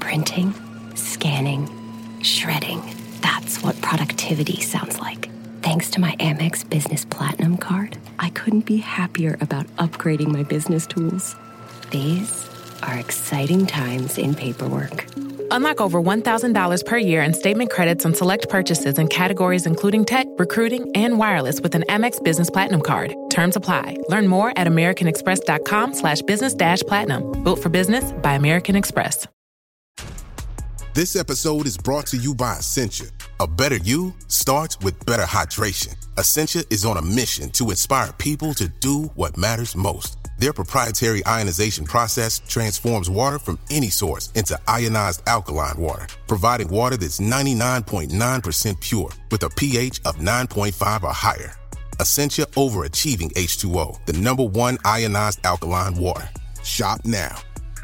Printing, scanning, shredding. That's what productivity sounds like. Thanks to my Amex Business Platinum card, I couldn't be happier about upgrading my business tools. These are exciting times in paperwork. Unlock over $1,000 per year in statement credits on select purchases in categories including tech, recruiting, and wireless with an Amex Business Platinum card. Terms apply. Learn more at americanexpress.com/business-platinum. Built for business by American Express. This episode is brought to you by Essentia. A better you starts with better hydration. Essentia is on a mission to inspire people to do what matters most. Their proprietary ionization process transforms water from any source into ionized alkaline water, providing water that's 99.9% pure with a pH of 9.5 or higher. Essentia overachieving H2O, the #1 ionized alkaline water. Shop now.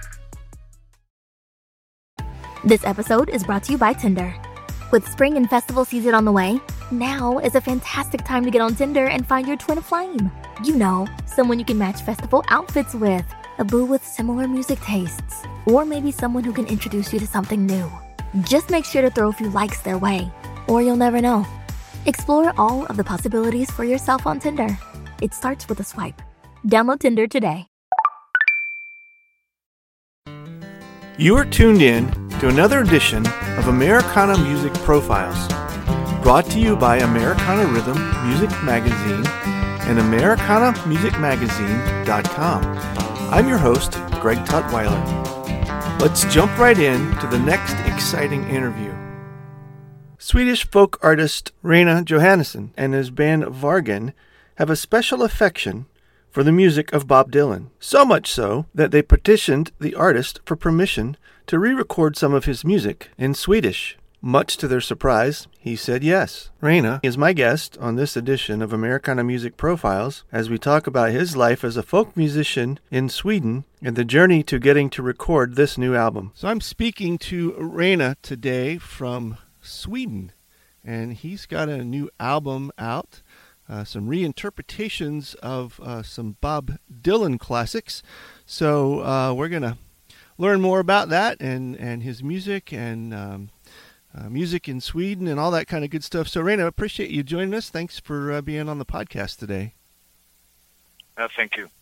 This episode is brought to you by Tinder. With spring and festival season on the way, now is a fantastic time to get on Tinder and find your twin flame. You know, someone you can match festival outfits with, a boo with similar music tastes, or maybe someone who can introduce you to something new. Just make sure to throw a few likes their way, or you'll never know. Explore all of the possibilities for yourself on Tinder. It starts with a swipe. Download Tinder today. You are tuned in to another edition of Americana Music Profiles, brought to you by Americana Rhythm Music Magazine and AmericanaMusicMagazine.com. I'm your host, Greg Tutwiler. Let's jump right in to the next exciting interview. Swedish folk artist Rena Johannesson and his band Vargen have a special affection for the music of Bob Dylan, so much so that they petitioned the artist for permission to re-record some of his music in Swedish. Much to their surprise, he said yes. Rena is my guest on this edition of Americana Music Profiles as we talk about his life as a folk musician in Sweden and the journey to getting to record this new album. So I'm speaking to Rena today from Sweden, and he's got a new album out. Some reinterpretations of some Bob Dylan classics. So we're going to learn more about that and his music and music in Sweden and all that kind of good stuff. So, Rena, I appreciate you joining us. Thanks for being on the podcast today. Thank you.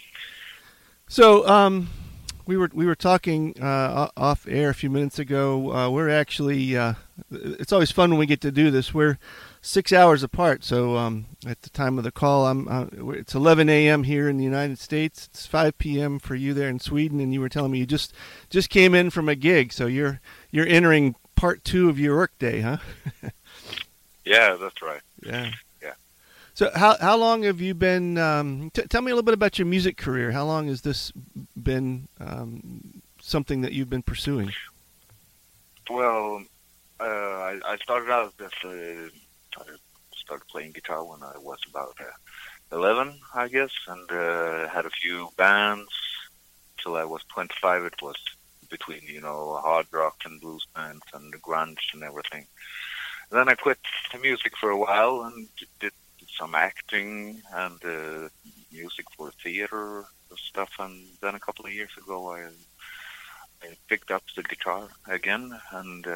So we were talking off air a few minutes ago. We're actually it's always fun when we get to do this. We're 6 hours apart, so at the time of the call, it's 11 a.m. here in the United States. It's 5 p.m. for you there in Sweden, and you were telling me you just came in from a gig, so you're entering part 2 of your workday, huh? Yeah, that's right. Yeah. So how long have you been? Tell me a little bit about your music career. How long has this been something that you've been pursuing? Well, I started out as I started playing guitar when I was about 11, I guess, and had a few bands till I was 25. It was between, hard rock and blues bands and grunge and everything. Then I quit the music for a while and did some acting and music for theater stuff. And then a couple of years ago, I picked up the guitar again and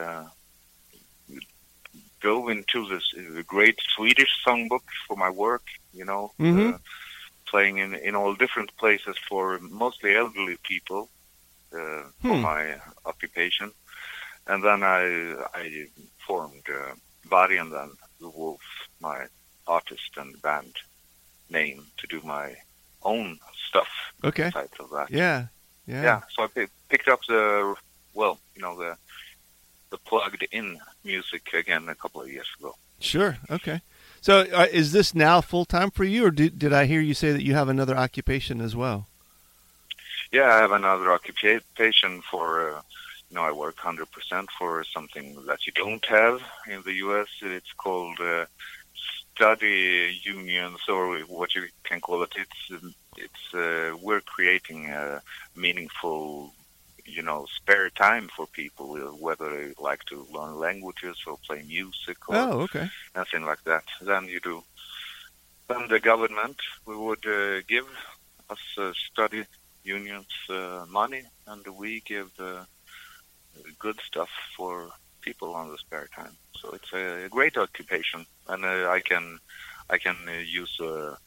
dove into this great Swedish songbook for my work, playing in all different places for mostly elderly people for my occupation. And then I formed Vargen, then the Wolf, my artist and band name, to do my own stuff. Okay. Besides of that. Yeah. So I picked up the plugged-in music again a couple of years ago. Sure. Okay. So is this now full-time for you, or did I hear you say that you have another occupation as well? Yeah, I have another occupation for, I work 100% for something that you don't have in the U.S. It's called study unions, or what you can call it. It's we're creating a meaningful, spare time for people, whether they like to learn languages or play music or anything like that. Then the government would give us study unions money, and we give good stuff for people on the spare time. So it's a great occupation, and I can use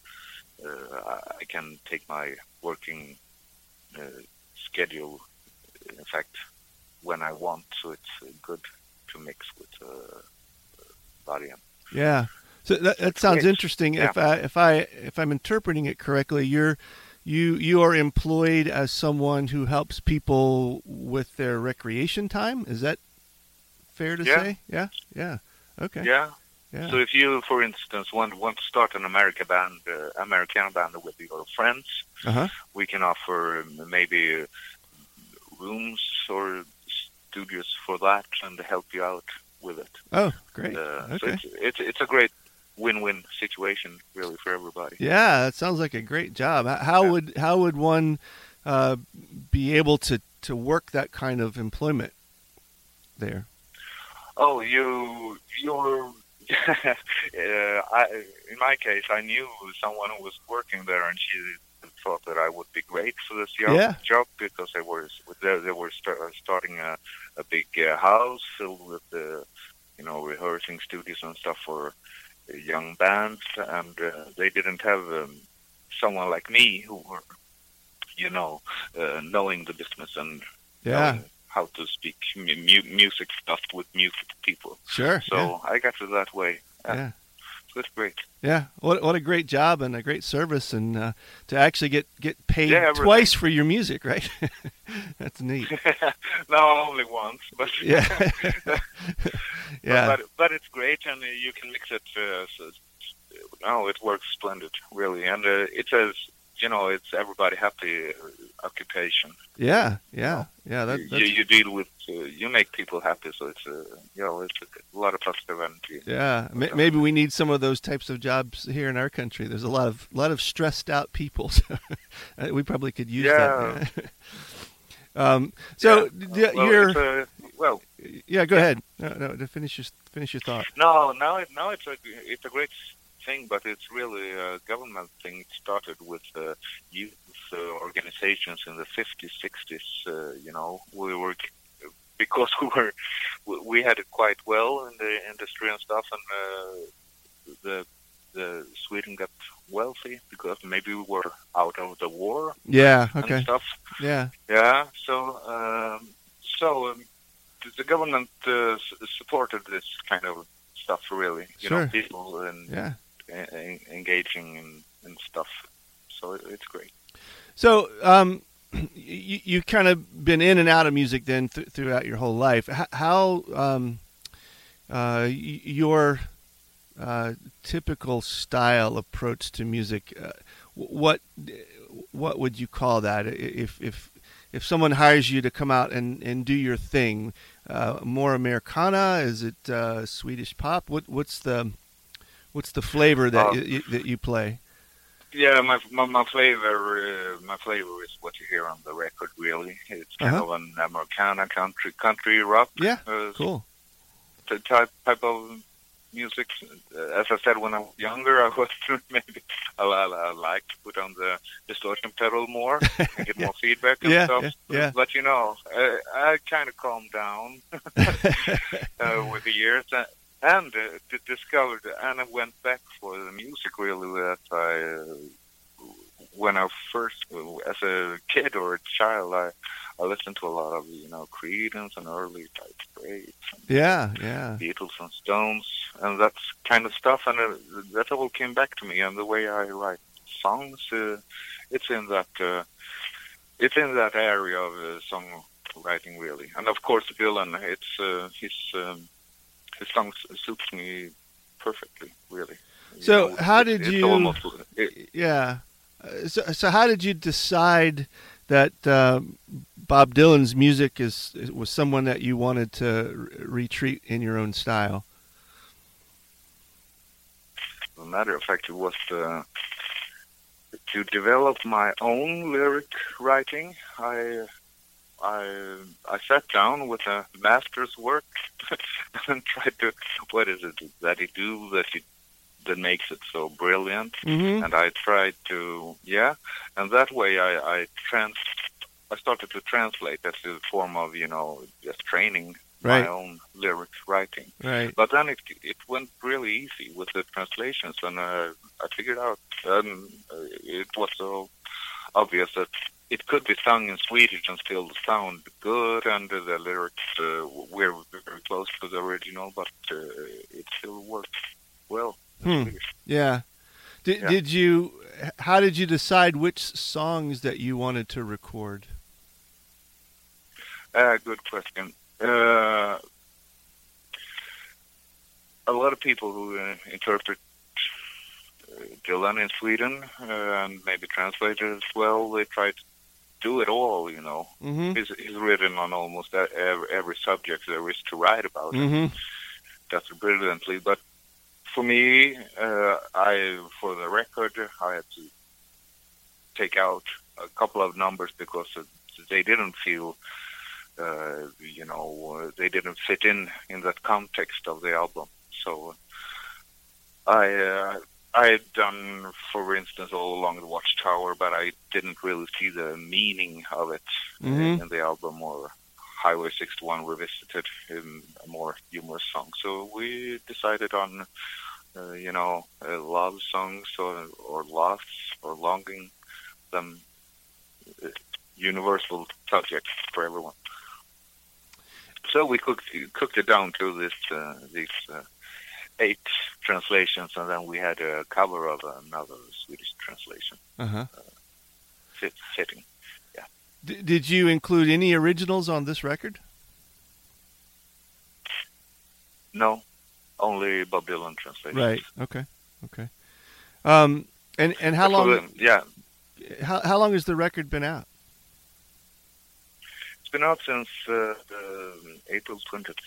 I can take my working schedule, in fact, when I want. So it's good to mix with body. Yeah. So that sounds interesting. Yeah. If I'm interpreting it correctly, you are employed as someone who helps people with their recreation time. Is that fair to say? Yeah. Yeah. Okay. Yeah. Yeah. So if you, for instance, want to start an American band with your friends, we can offer maybe rooms or studios for that and help you out with it. Oh, great. Okay. So it's a great win-win situation, really, for everybody. Yeah, that sounds like a great job. How would one be able to work that kind of employment there? Oh, you're. In my case, I knew someone who was working there, and she thought that I would be great for this job because they were starting a big house filled with rehearsing studios and stuff for young bands, and they didn't have someone like me who were, knowing the business and knowing how to speak music stuff with music people. Sure. So I got it that way. Yeah. So it's great. Yeah. What a great job and a great service, and to actually get paid twice for your music, right? That's neat. No, only once, but yeah. Yeah. But it's great, and you can mix it. It works splendid, really, and it's it's everybody happy occupation. Yeah. That's... You deal with you make people happy, so it's it's a lot of positive energy. Yeah, maybe we need some of those types of jobs here in our country. There's a lot of stressed out people. So we probably could use that. Yeah, go ahead. No, to finish your thought. No, it's a great thing, but it's really a government thing. It started with youth organizations in the 50s, 60s. We were, because we had it quite well in the industry and stuff, and the Sweden got wealthy because maybe we were out of the war. Yeah. Okay. And stuff. Yeah. Yeah. So the government supported this kind of stuff, really. People and engaging in stuff. So it's great. So you kind of been in and out of music then throughout your whole life. How your typical style approach to music? What would you call that? If someone hires you to come out and do your thing, more Americana? Is it Swedish pop? What's the flavor that you play? Yeah, my flavor is what you hear on the record. Really, it's kind of an Americana country rock. Yeah, cool. The type of music. As I said, when I was younger, I was maybe I like to put on the distortion pedal more and get more feedback and stuff. Yeah. But I kind of calmed down with the years. And discovered, and I went back for the music really that when I first, as a kid or a child, I listened to a lot of Creedence and early Dire Straits, Beatles and Stones, and that kind of stuff, and that all came back to me. And the way I write songs, it's in that area of songwriting really. And of course, Dylan, his songs suits me perfectly, really. So how did you? So how did you decide that Bob Dylan's music was someone that you wanted to retreat in your own style? As a matter of fact, it was to develop my own lyric writing. I sat down with a master's work and tried to, what is it that he do that makes it so brilliant? Mm-hmm. And I tried to, and that way I I started to translate. That's a form of, just training Right. my own lyrics writing. Right. But then it went really easy with the translations, and I figured out it was so obvious that it could be sung in Swedish and still sound good, and the lyrics were very close to the original, but it still worked well in Swedish. Yeah. How did you decide which songs that you wanted to record? Good question. A lot of people who interpret Dylan in Sweden and maybe translate it as well, they try to do it all, Mm-hmm. He's written on almost every subject there is to write about. Mm-hmm. That's brilliantly. But for me, for the record, I had to take out a couple of numbers because they didn't feel, they didn't fit in that context of the album. So I had done, for instance, All Along the Watchtower, but I didn't really see the meaning of it in the album, or Highway 61 Revisited, in a more humorous song. So we decided on, love songs or loss or longing, some universal subjects for everyone. So we cooked it down to these 8 translations, and then we had a cover of another Swedish translation. Fitting, yeah. Did you include any originals on this record? No, only Bob Dylan translations. Right. Okay. And how long? Yeah. How long has the record been out? It's been out since April 26th.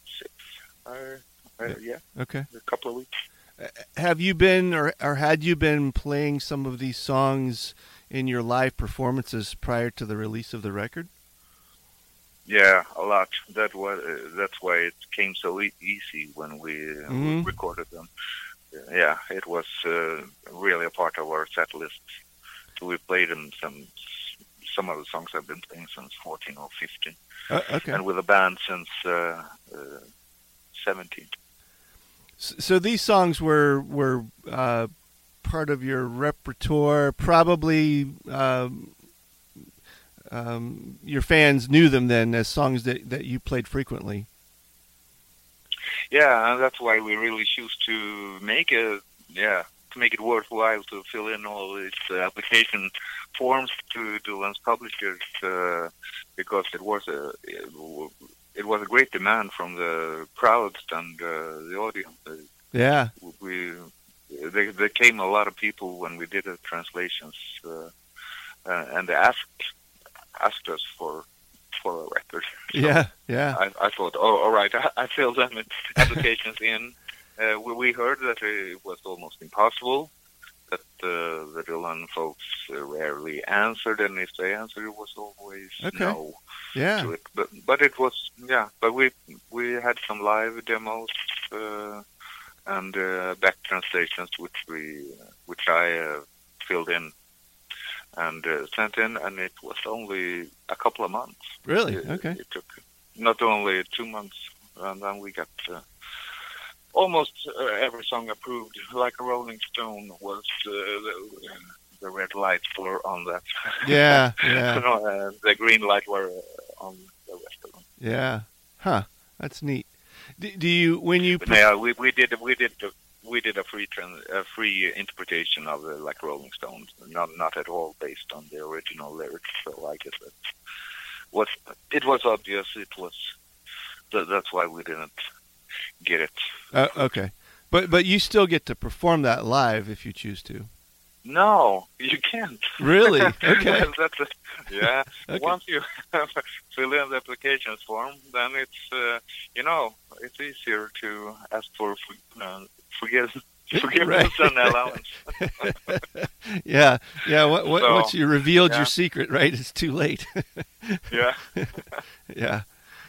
Yeah. Okay. A couple of weeks. Have you been, or had you been playing some of these songs in your live performances prior to the release of the record? Yeah, a lot. That's why it came so easy when we recorded them. Yeah, it was really a part of our set list. So we played them some of the songs I've been playing since 14 or 15. Okay. And with the band since 17. So these songs were part of your repertoire. Probably your fans knew them then as songs that you played frequently. Yeah, and that's why we really choose to make it worthwhile to fill in all these application forms to Dylan's publishers, because it was a great demand from the crowds and the audience. Yeah, there came a lot of people when we did the translations, and they asked us for a record. So yeah. I thought, all right, I filled them applications in. We heard that it was almost impossible, that the Dylan folks rarely answered, and if they answered, it was always no. Yeah. To it. But it was, but we had some live demos and back translations which I filled in and sent in, and it was only a couple of months. Really? Okay. It took not only 2 months, and then we got almost every song approved. Like a Rolling Stone was the red lights were on that. Yeah. The green light were on the rest of them. Yeah. Huh. That's neat. Do you, when you? We did a free interpretation of like Rolling Stones, not at all based on the original lyrics. So I guess it was obvious. That's why we didn't get it. Okay, but you still get to perform that live if you choose to. No, you can't. Really? Okay. Yeah. Okay. Once you fill in the application form, then it's it's easier to ask for forgiveness and allowance. Yeah. Once you revealed your secret, right? It's too late. Yeah. Yeah.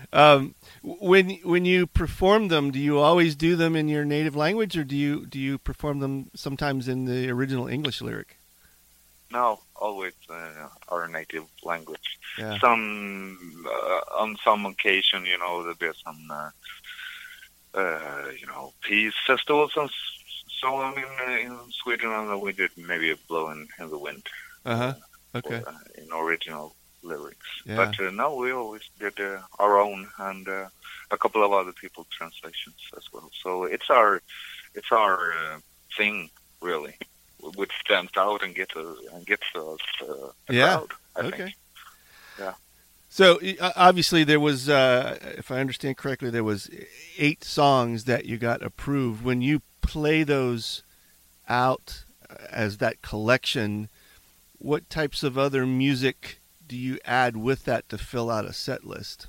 When you perform them, do you always do them in your native language, or do you perform them sometimes in the original English lyric? No, always our native language. Yeah. Some on some occasion, there's some peace festivals and so on in Sweden, and we did maybe Blow in the Wind. Okay. In original lyrics. Yeah. But no, we always did our own, and a couple of other people's translations as well. So it's our thing, really, which stands out and gets us a crowd, I think. Yeah. So obviously there was, if I understand correctly, there was 8 songs that you got approved. When you play those out as that collection, what types of other music do you add with that to fill out a set list?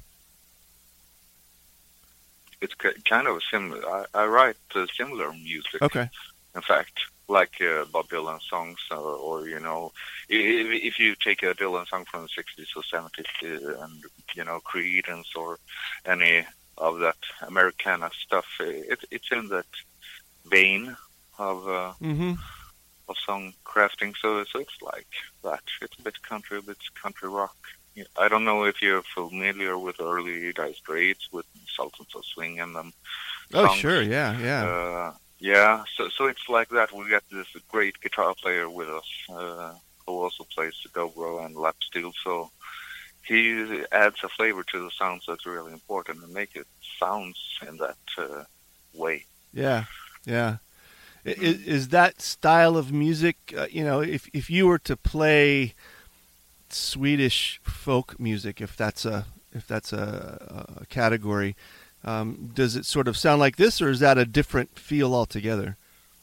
It's kind of similar. I write similar music. Okay. In fact, like Bob Dylan songs, or if you take a Dylan song from the 60s or 70s, and Creedence or any of that Americana stuff, it's in that vein of song crafting. So it's like that. It's a bit country rock. I don't know if you're familiar with early Dire Straits with Sultans of Swing and them. Oh, songs. sure, yeah. Yeah, so it's like that. We got this great guitar player with us who also plays the dobro and lap steel. So he adds a flavor to the sounds that's really important and make it sounds in that way. Yeah. Is that style of music, if you were to play Swedish folk music, if that's a category, does it sort of sound like this, or is that a different feel altogether?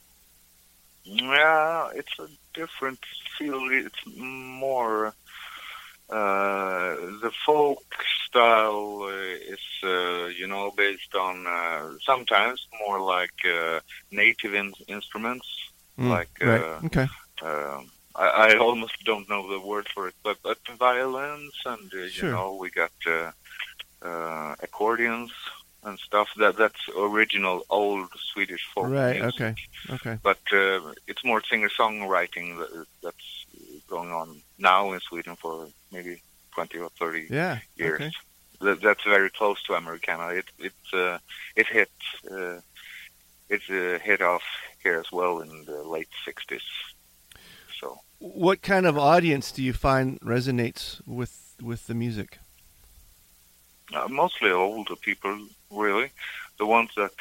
Yeah, it's a different feel. It's more the folk style is based on sometimes more like native instruments, like right. Okay. I almost don't know the word for it, but violins and Sure. We got accordions and stuff. That's original old Swedish folk music. Okay. But it's more singer-songwriting that's going on now in Sweden for maybe 20 or 30 years. Okay. That's very close to Americana. It hit off here as well in the late 60s. So, what kind of audience do you find resonates with the music? Mostly older people, really. The ones that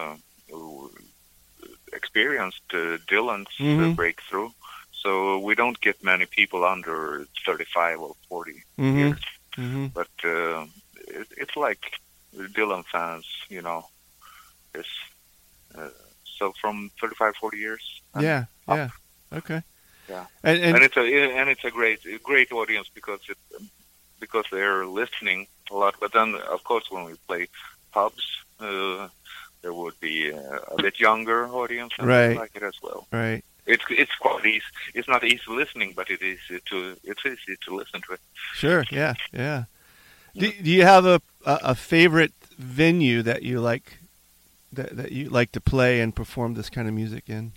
experienced Dylan's breakthrough. So we don't get many people under 35 or 40 years. But it's like Dylan fans, so from 35, 40 years. Yeah. Okay. Yeah. And it's a great audience because they're listening a lot. But then, of course, when we play pubs, there would be a bit younger audience, and they like it as well. Right. It's quite easy. It's not easy listening, but it's easy to listen to it. Sure. Yeah. Do you have a favorite venue that you like that you like to play and perform this kind of music in?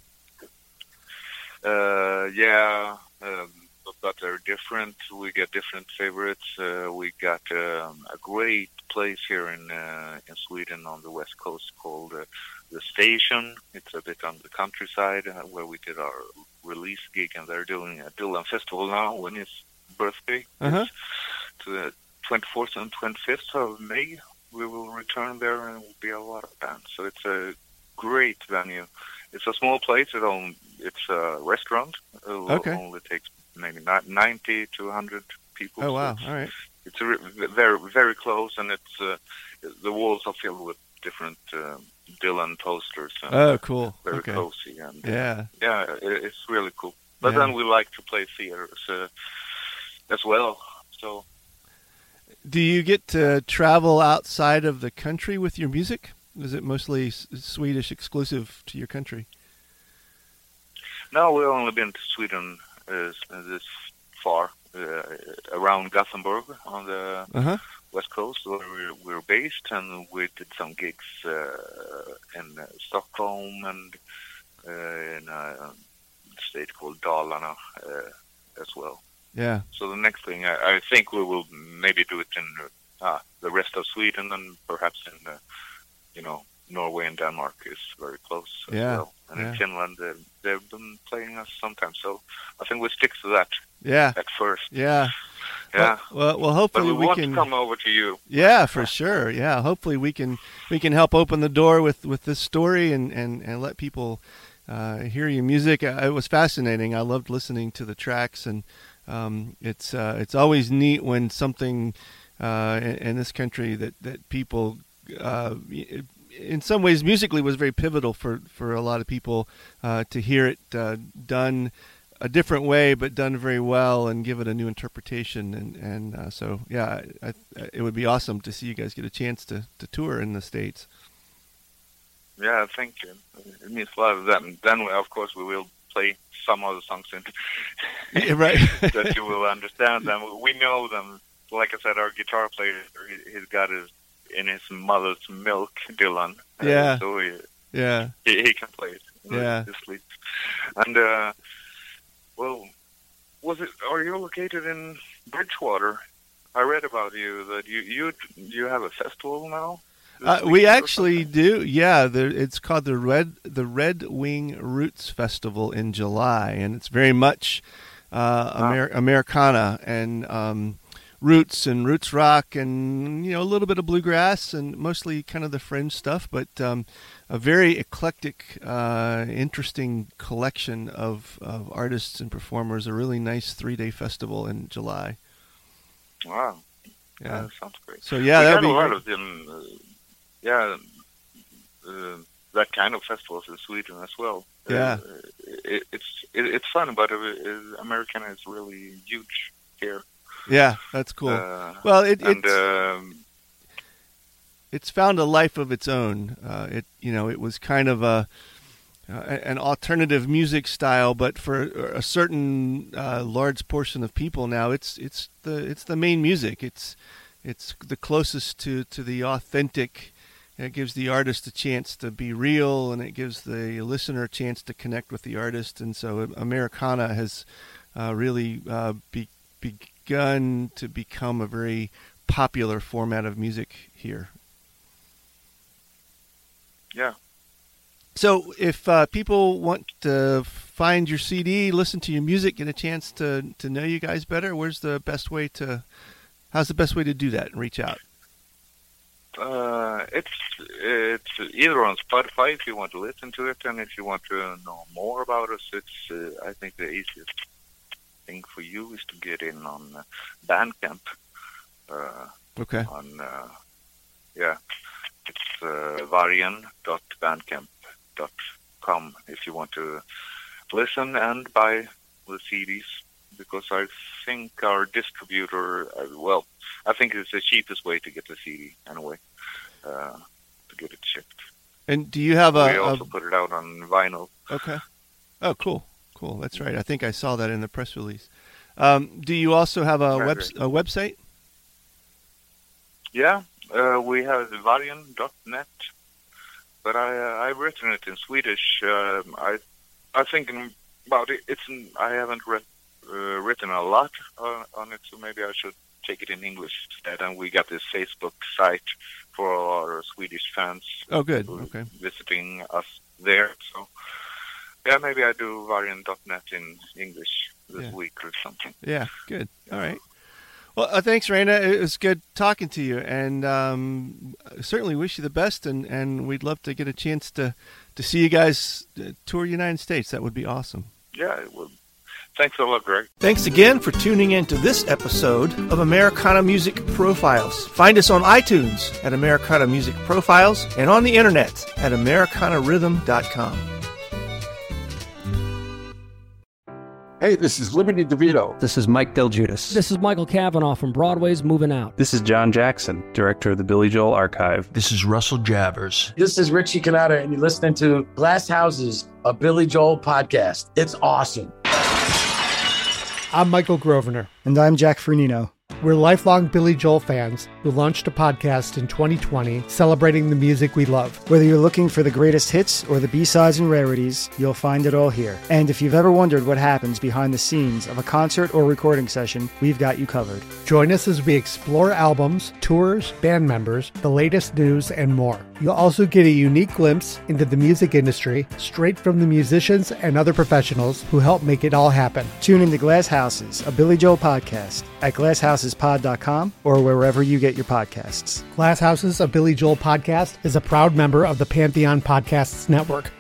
But they're different. We get different favorites. We got a great place here in Sweden on the west coast called The Station. It's a bit on the countryside where we did our release gig, and they're doing a Dylan festival now when his birthday is to the 24th and 25th of May. We will return there, and it will be a lot of bands. So it's a great venue. It's a small place. It's a restaurant. It only takes maybe 90 to 100 people. Oh, wow. So all right. It's very, very close, and it's the walls are filled with different Dylan posters. And, cool. Very cozy. And, yeah, it's really cool. But then we like to play theaters as well. So, do you get to travel outside of the country with your music? Is it mostly Swedish exclusive to your country? No, we've only been to Sweden this far, around Gothenburg on the west coast where we're based, and we did some gigs in Stockholm and in a state called Dalarna as well. Yeah. So the next thing, I think we will maybe do it in the rest of Sweden, and perhaps in, Norway and Denmark is very close as well. And in Finland, they've been playing us sometimes. So I think we'll stick to that. Yeah. At first. Yeah. Yeah. Well, hopefully but we want to come over to you. Yeah, for sure. Yeah, hopefully we can help open the door with this story and let people hear your music. It was fascinating. I loved listening to the tracks, and it's always neat when something in this country that people in some ways musically was very pivotal for a lot of people to hear it done a different way, but done very well, and give it a new interpretation. And so, yeah, it would be awesome to see you guys get a chance to tour in the States. Yeah, thank you. It means a lot of that. And then, of course, we will play some other songs yeah, right. that you will understand them. We know them. Like I said, our guitar player, he's got his in his mother's milk, Dylan. Yeah. So he can play it. Yeah. His sleep. And well, are you located in Bridgewater? I read about you that you have a festival now. We actually do. Yeah, it's called the Red Wing Roots Festival in July, and it's very much Americana and roots and roots rock, and a little bit of bluegrass, and mostly kind of the fringe stuff, but a very eclectic, interesting collection of artists and performers. A really nice 3-day festival in July. Wow. Yeah, that sounds great. So yeah, that would be a lot great. of them. That kind of festivals in Sweden as well. Yeah, it's fun, but Americana is really huge here. Yeah, that's cool. Well, it's found a life of its own. It was kind of an alternative music style, but for a certain large portion of people now, it's the main music. It's the closest to the authentic. It gives the artist a chance to be real, and it gives the listener a chance to connect with the artist. And so Americana has really begun to become a very popular format of music here. Yeah. So if people want to find your CD, listen to your music, get a chance to know you guys better, how's the best way to do that and reach out? It's either on Spotify if you want to listen to it, and if you want to know more about us, it's I think the easiest thing for you is to get in on Bandcamp. Okay. It's vargen.bandcamp.com if you want to listen and buy the CDs, because I think our distributor, I think it's the cheapest way to get the CD anyway, to get it shipped. And do you have we also put it out on vinyl. Okay. Oh, cool. That's right. I think I saw that in the press release. Do you also have a website? Yeah, we have vargen.net, but I've written it in Swedish. I think about it. I haven't written a lot on it, so maybe I should take it in English instead. And we got this Facebook site for our Swedish fans. Oh, good. Okay. Visiting us there. So, yeah, maybe I do vargen.net in English this week or something. Yeah, good. All right. Well, thanks, Raina. It was good talking to you, and certainly wish you the best, and we'd love to get a chance to see you guys tour the United States. That would be awesome. Yeah, it would. Thanks a lot, Greg. Thanks again for tuning in to this episode of Americana Music Profiles. Find us on iTunes at Americana Music Profiles and on the internet at AmericanaRhythm.com. Hey, this is Liberty DeVito. This is Mike Del Giudice. This is Michael Cavanaugh from Broadway's Moving Out. This is John Jackson, director of the Billy Joel Archive. This is Russell Javers. This is Richie Cannata, and you're listening to Glass Houses, a Billy Joel podcast. It's awesome. I'm Michael Grosvenor. And I'm Jack Fernino. We're lifelong Billy Joel fans who launched a podcast in 2020 celebrating the music we love. Whether you're looking for the greatest hits or the B-sides and rarities, you'll find it all here. And if you've ever wondered what happens behind the scenes of a concert or recording session, we've got you covered. Join us as we explore albums, tours, band members, the latest news, and more. You'll also get a unique glimpse into the music industry straight from the musicians and other professionals who help make it all happen. Tune into Glass Houses, a Billy Joel podcast at glasshouses.pod.com or wherever you get your podcasts. Glass Houses, a Billy Joel podcast is a proud member of the Pantheon Podcasts Network.